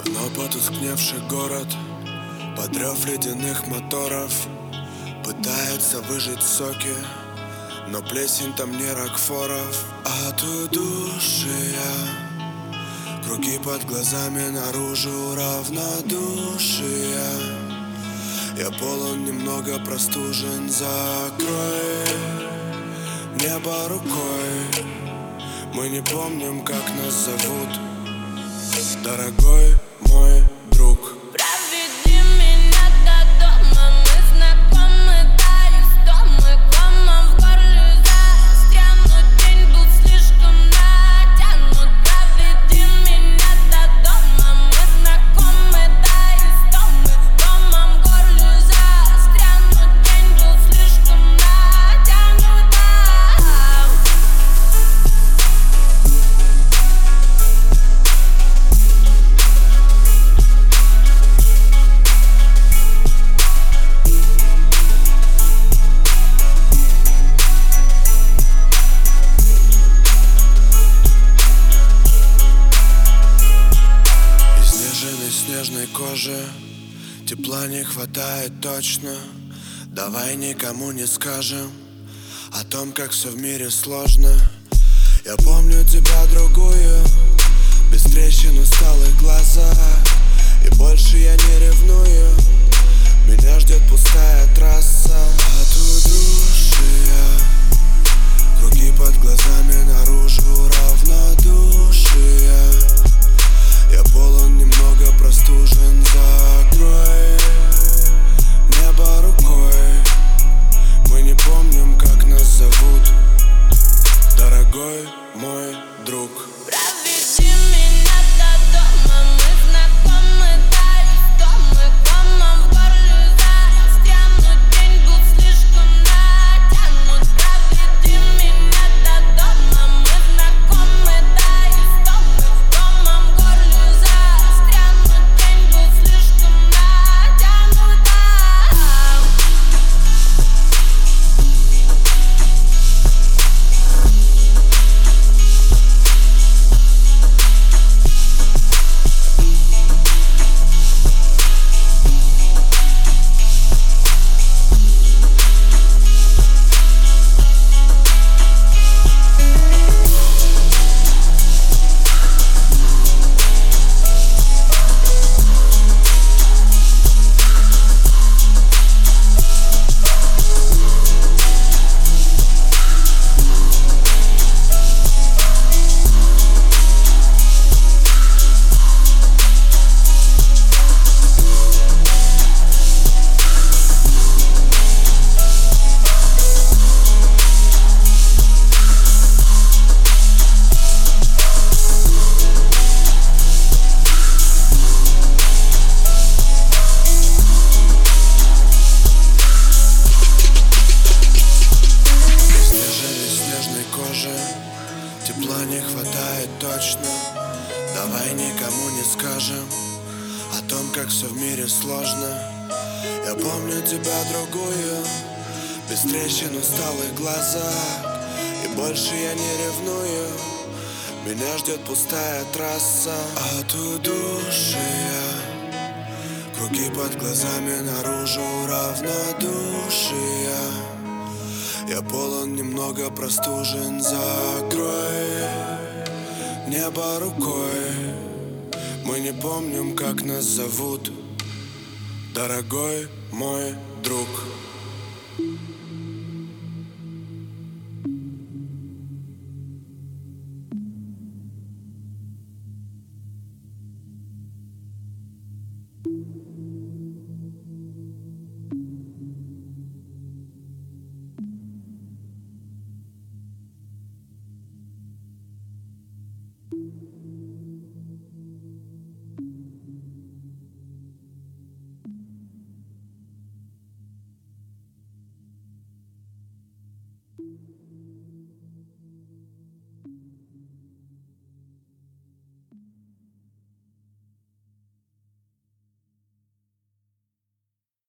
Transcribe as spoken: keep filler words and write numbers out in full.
Давно потускневший город под рев ледяных моторов пытается выжать соки, но плесень там не Рокфоров. От удушья круги под глазами, наружу равнодушие. Я полон, немного простужен, закрой небо рукой. Мы не помним, как нас зовут, дорогой мой друг. Проведи меня до дома, мы знакомы, да и что мы комом в горле застрянут. День был слишком натянут. Проведи меня до дома, мы знакомы, да и что мы комом в горле застрянут. День был слишком натянут. Снежной кожи тепла не хватает точно. Давай никому не скажем о том, как все в мире сложно. Я помню тебя другую, без трещин, усталых глаза. И больше я не ревную, меня ждет пустая трасса. От удушья круги под глазами, наружу равнодушие. Я полон, немного простужен, закрой небо рукой. Мы не помним, как нас зовут, дорогой мой друг. Проведи меня до дома, мы знакомы, да и что мы комом в горле застрянут. День был слишком натянут. Проведи меня до дома, мы знакомы, да и что мы комом в горле застрянут. День был слишком натянут. Тепла не хватает точно. Давай никому не скажем о том, как все в мире сложно. Я помню тебя другую, без трещин, усталых глазах. И больше я не ревную, меня ждет пустая трасса. От удушья круги под глазами, наружу равнодушие. Я полон, немного простужен, закрой небо рукой. Мы не помним, как нас зовут, дорогой мой друг.